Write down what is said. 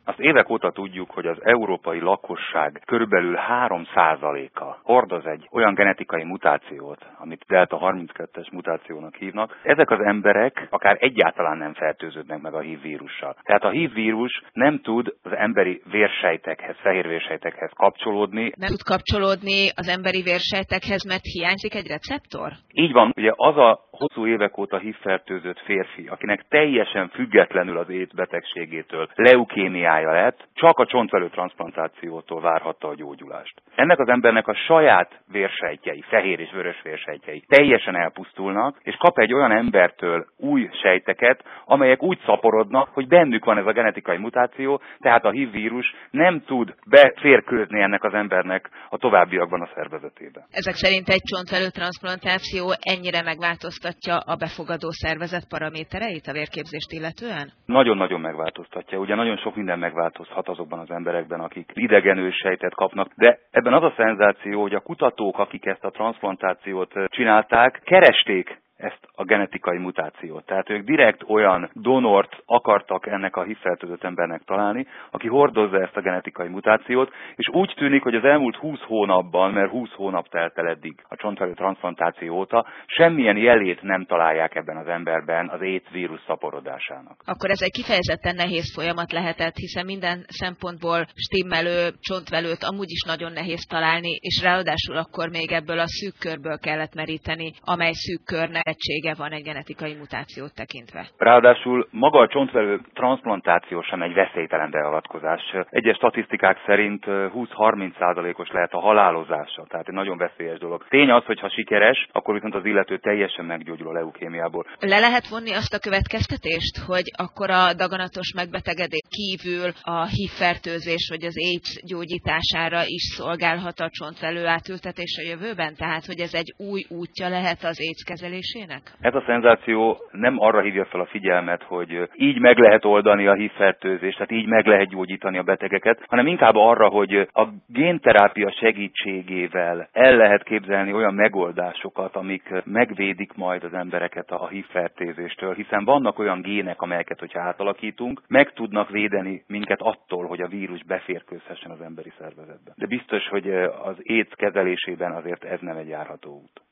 Azt évek óta tudjuk, hogy az európai lakosság körülbelül 3%-a hordoz egy olyan genetikai mutációt, amit delta 32-es mutációnak hívnak. Ezek az emberek akár egyáltalán nem fertőződnek meg a HIV vírussal. Tehát a HIV vírus nem tud az emberi vérsejtekhez, fehérvérsejtekhez kapcsolódni. Nem tud kapcsolódni az emberi vérsejtekhez, mert hiányzik egy receptor? Így van, ugye az a hosszú évek óta HIV-fertőzött férfi, akinek teljesen függetlenül az AIDS betegségétől leukémiája lett, csak a csontvelő transzplantációtól várhatta a gyógyulást. Ennek az embernek a saját vérsejtjei, fehér és vörös vérsejtjei teljesen elpusztulnak, és kap egy olyan embertől új sejteket, amelyek úgy szaporodnak, hogy bennük van ez a genetikai mutáció, tehát a HIV vírus nem tud beférkőzni ennek az embernek a továbbiakban a szervezetébe. Ezek szerint egy csontvelő transzplantáció ennyire megváltoztatja a befogadó szervezet paramétereit a vérképzést illetően? Nagyon-nagyon megváltoztatja. Ugye nagyon sok minden megváltozhat azokban az emberekben, akik idegen őssejtet kapnak, de ebben az a szenzáció, hogy a kutatók, akik ezt a transzplantációt csinálták, keresték ezt a genetikai mutációt. Tehát ők direkt olyan donort akartak ennek a HIV-fertőzött embernek találni, aki hordozza ezt a genetikai mutációt, és úgy tűnik, hogy az elmúlt 20 hónapban, mert 20 hónap telt el eddig a csontvelő transzplantáció óta, semmilyen jelét nem találják ebben az emberben az AIDS vírus szaporodásának. Akkor ez egy kifejezetten nehéz folyamat lehetett, hiszen minden szempontból stimmelő csontvelőt amúgy is nagyon nehéz találni, és ráadásul akkor még ebből a szűk körből kellett meríteni, amely szűk körnek egysége van egy genetikai mutációt tekintve. Ráadásul maga a csontvelő transzplantáció sem egy veszélytelen beavatkozás. Egyes statisztikák szerint 20-30%-os lehet a halálozása, tehát egy nagyon veszélyes dolog. Tény az, hogy ha sikeres, akkor viszont az illető teljesen meggyógyul a leukémiából. Le lehet vonni azt a következtetést, hogy akkor a daganatos megbetegedés kívül a HIV-fertőzés vagy az AIDS gyógyítására is szolgálhat a csontvelő átültetés a jövőben? Tehát, hogy ez egy új útja lehet az AIDS kezelésének? Ez a szenzáció nem arra hívja fel a figyelmet, hogy így meg lehet oldani a HIV-fertőzést, tehát így meg lehet gyógyítani a betegeket, hanem inkább arra, hogy a génterápia segítségével el lehet képzelni olyan megoldásokat, amik megvédik majd az embereket a HIV-fertőzéstől, hiszen vannak olyan gének, amelyeket, hogyha átalakítunk, meg tudnak védeni minket attól, hogy a vírus beférkőzhessen az emberi szervezetbe. De biztos, hogy az AIDS kezelésében azért ez nem egy járható út.